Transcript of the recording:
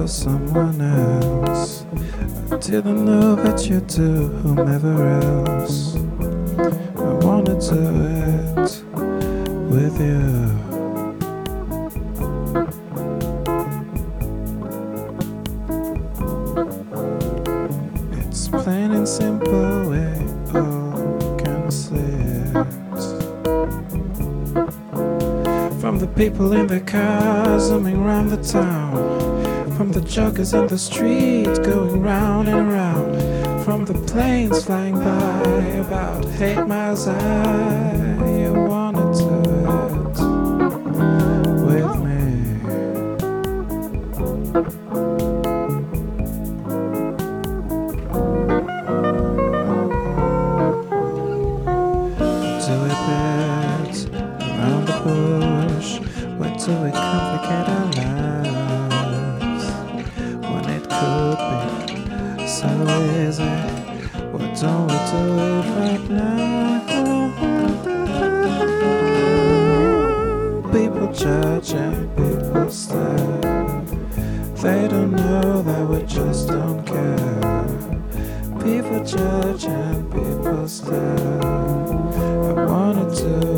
for someone else. I didn't know that you do whomever else. I wanna do it with you. It's plain and simple, we all can see it. From the people in the cars zooming round the town, from the joggers in the street going round and around, from the planes flying by about 8 miles high. You wanna do it with me. Do it bit around the bush. Where do we complicate our lives when it could be so easy? Why don't we do it right now? People judge and people stare. They don't know that we just don't care. People judge and people stare. I wanna do